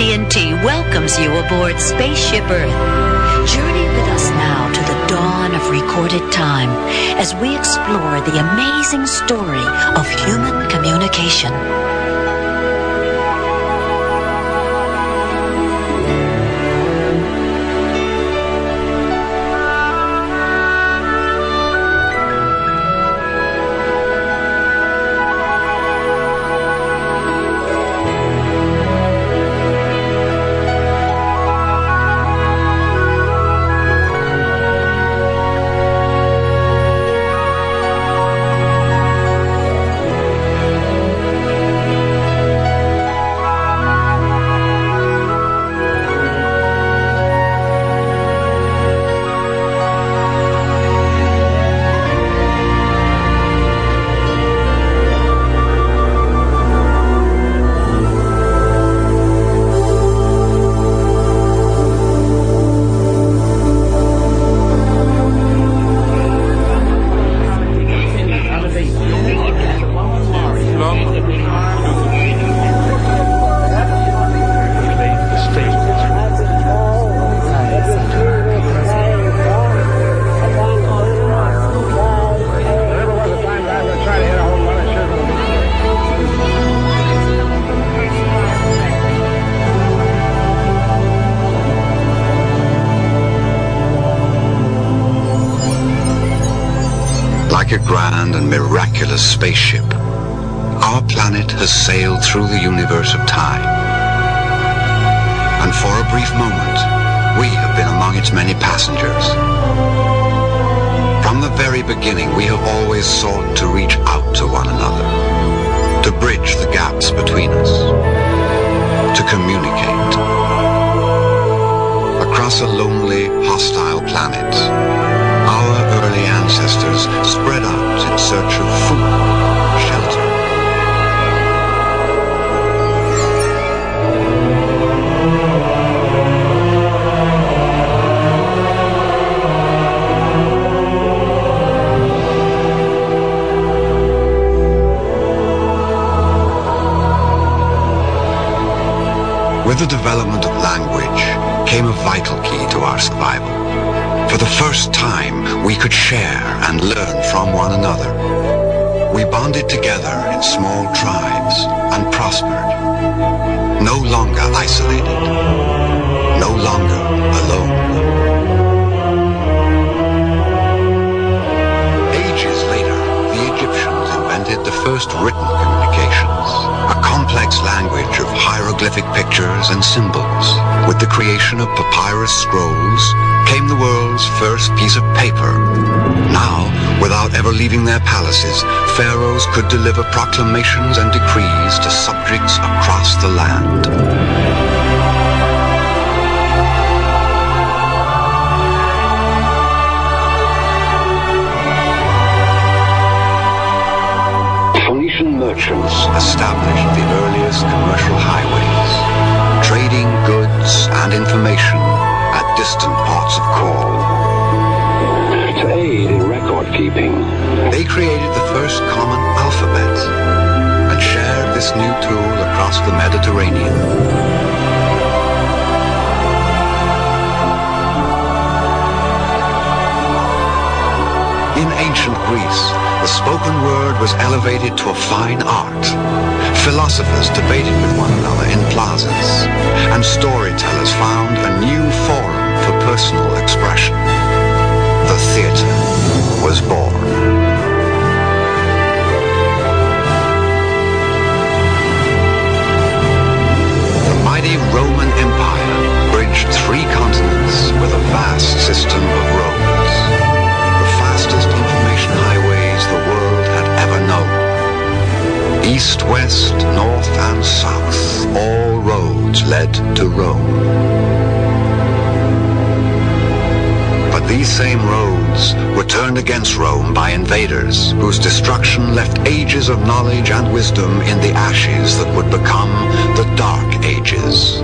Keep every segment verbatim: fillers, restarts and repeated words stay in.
T N T welcomes you aboard Spaceship Earth. Journey with us now to the dawn of recorded time as we explore the amazing story of human communication. Like a grand and miraculous spaceship, our planet has sailed through the universe of time. And for a brief moment, we have been among its many passengers. From the very beginning, we have always sought to reach out to one another, to bridge the gaps between us, to communicate. Across a lonely, hostile planet, our early ancestors spread out in search of food, shelter. With the development of language came a vital key to our survival. For the first time, we could share and learn from one another. We bonded together in small tribes and prospered. No longer isolated. No longer alone. Ages later, the Egyptians invented the first written communications, a complex language of hieroglyphic pictures and symbols. With the creation of papyrus scrolls, came the world's first piece of paper. Now, without ever leaving their palaces, pharaohs could deliver proclamations and decrees to subjects across the land. Phoenician merchants established the earliest commercial highways, trading goods and information at distant ports of call. To aid in record keeping, they created the first common alphabet and shared this new tool across the Mediterranean. In ancient Greece, the spoken word was elevated to a fine art. Philosophers debated with one another in plazas, and storytellers found a new forum for personal expression. The theater was born. The mighty Roman Empire bridged three continents with a vast system of roads, the fastest information highways the world had ever known. East, west, north, and south, all roads led to Rome. But these same roads were turned against Rome by invaders, whose destruction left ages of knowledge and wisdom in the ashes that would become the Dark Ages.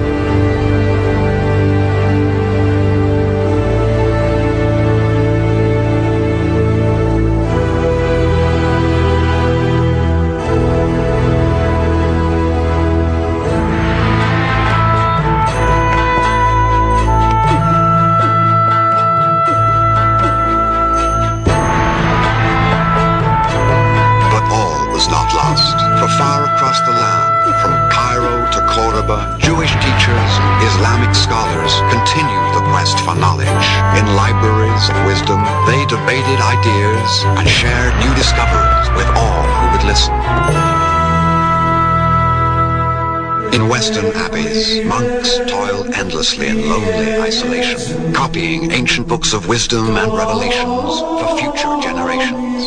debated ideas, and shared new discoveries with all who would listen. In Western abbeys, monks toiled endlessly in lonely isolation, copying ancient books of wisdom and revelations for future generations.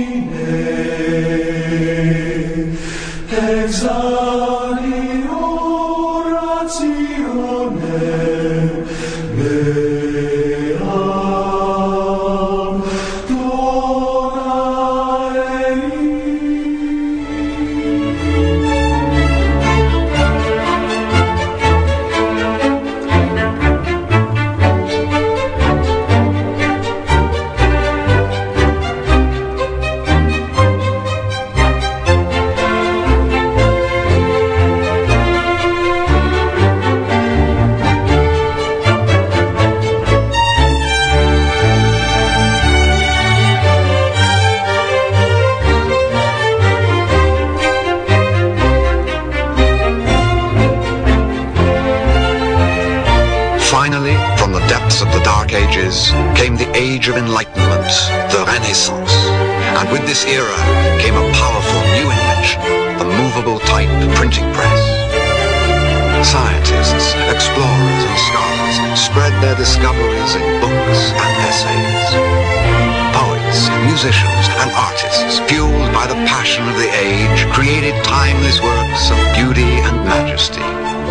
Finally, from the depths of the Dark Ages came the Age of Enlightenment, the Renaissance. And with this era came a powerful new invention, the movable type printing press. Scientists, explorers, and scholars spread their discoveries in books and essays. Poets, musicians, and artists, fueled by the passion of the age, created timeless works of beauty and majesty.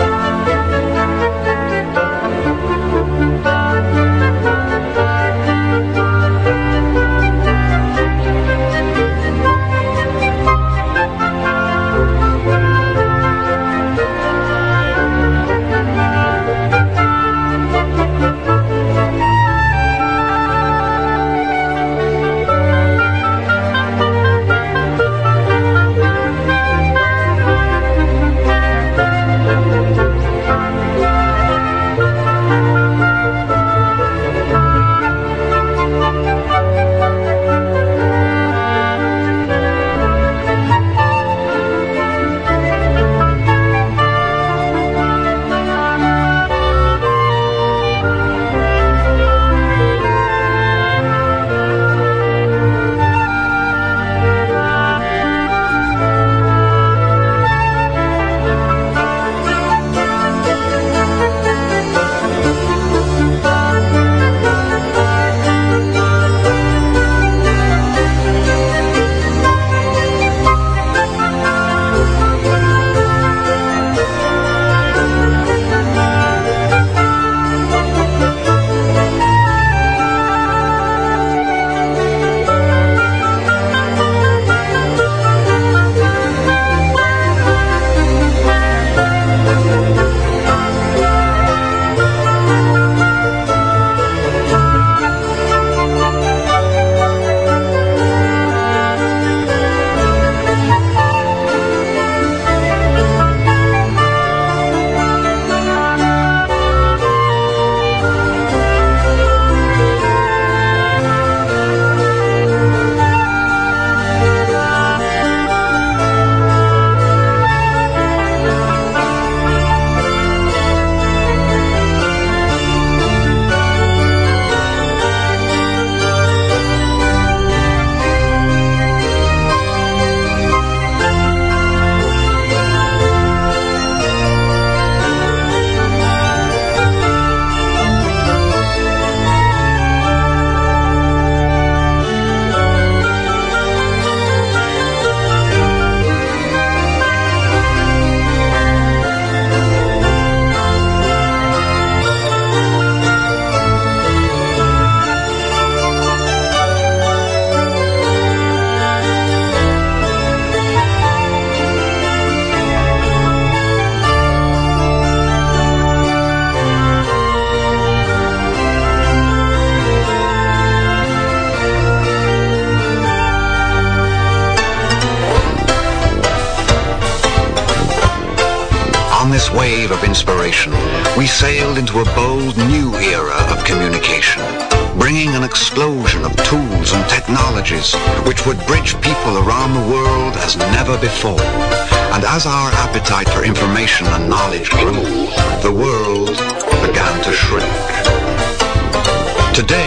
On this wave of inspiration, we sailed into a bold new era of communication, bringing an explosion of tools and technologies which would bridge people around the world as never before. And as our appetite for information and knowledge grew, the world began to shrink. Today,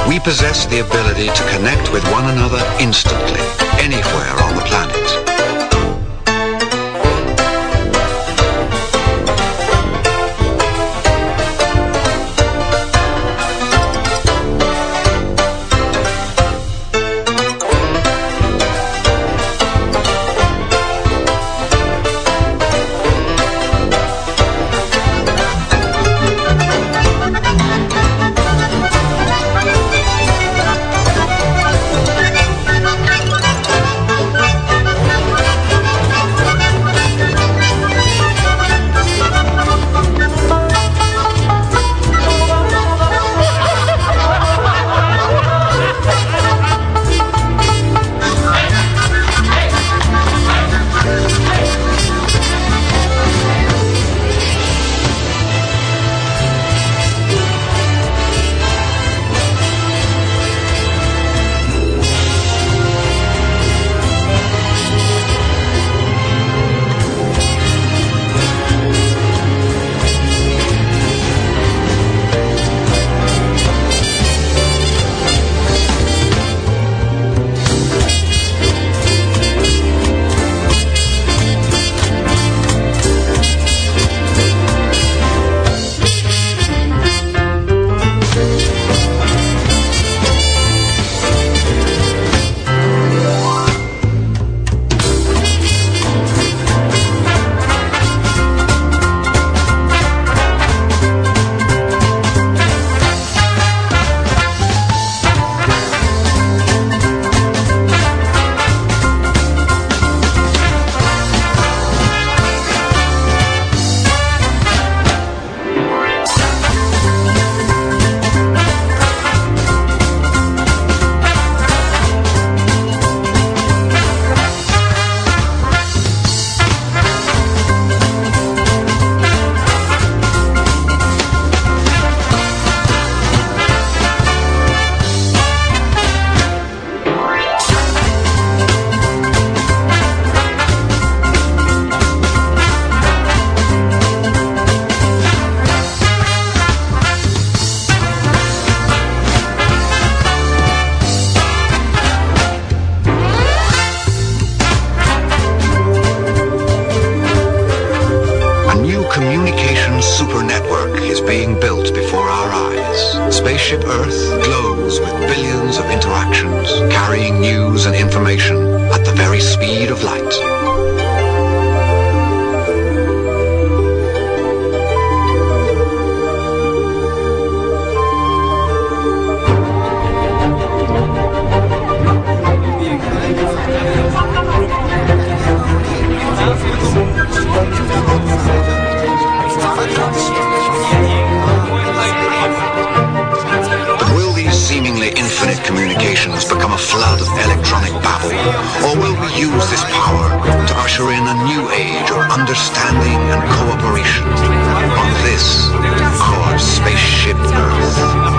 We possess the ability to connect with one another instantly, anywhere on the planet. Communications super network is being built before our eyes. Spaceship Earth glows with billions of interactions, carrying news and information at the very speed of light. Communications become a flood of electronic babble, or will we use this power to usher in a new age of understanding and cooperation on this, our spaceship Earth?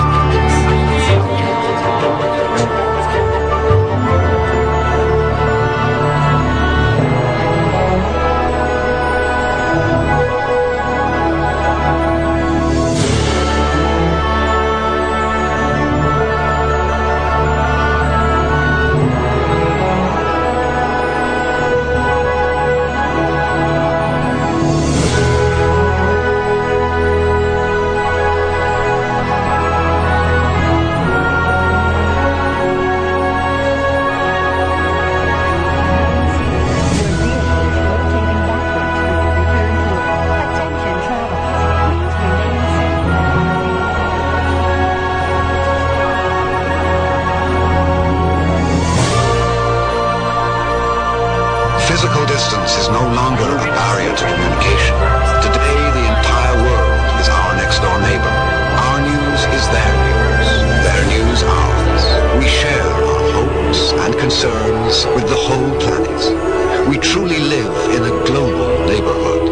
Physical distance is no longer a barrier to communication. Today, the entire world is our next-door neighbor. Our news is their news, their news ours. We share our hopes and concerns with the whole planet. We truly live in a global neighborhood.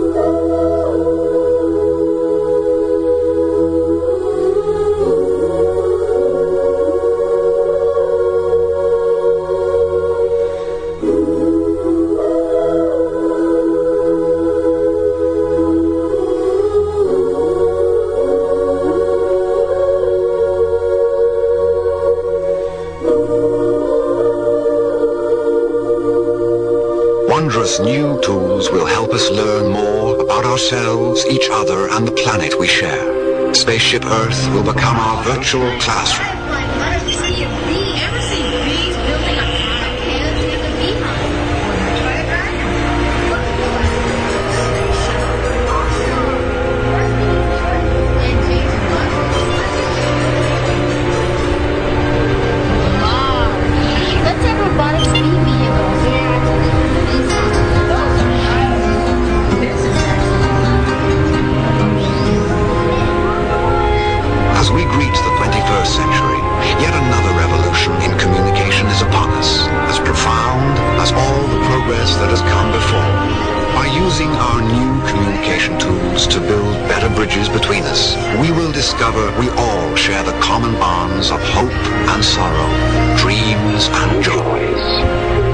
Thank you. wondrous new tools will help us learn more about ourselves, each other, and the planet we share. Spaceship Earth will become our virtual classroom. As we greet the twenty-first century, yet another revolution in communication is upon us, as profound as all the progress that has come before. By using our new communication tools to build better bridges between us, we will discover we all share the common bonds of hope and sorrow, dreams and joys.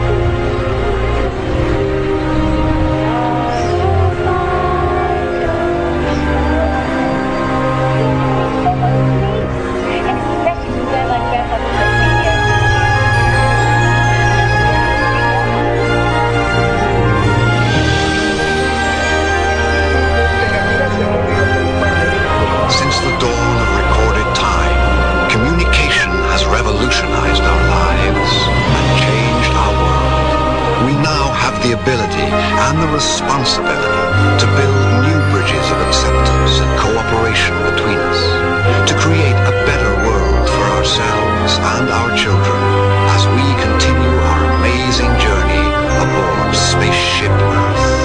The ability and the responsibility to build new bridges of acceptance and cooperation between us, to create a better world for ourselves and our children as we continue our amazing journey aboard Spaceship Earth.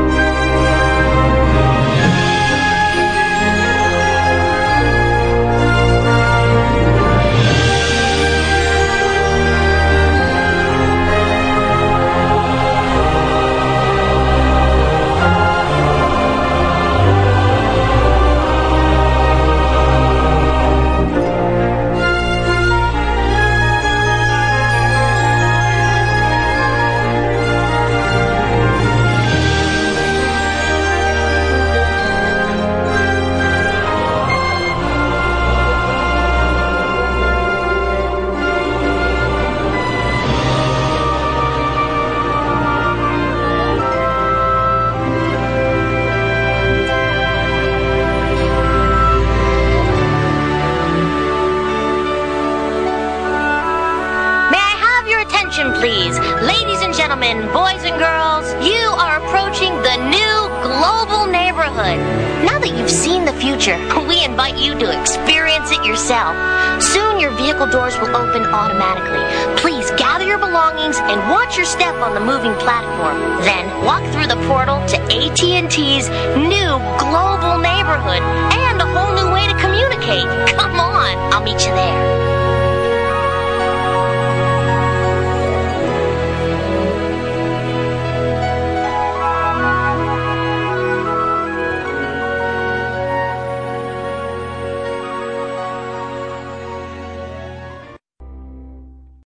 Please, ladies and gentlemen, boys and girls, you are approaching the new global neighborhood. Now that you've seen the future, we invite you to experience it yourself. Soon your vehicle doors will open automatically. Please gather your belongings and watch your step on the moving platform. Then walk through the portal to A T and T's new global neighborhood and a whole new way to communicate. Come on, I'll meet you there.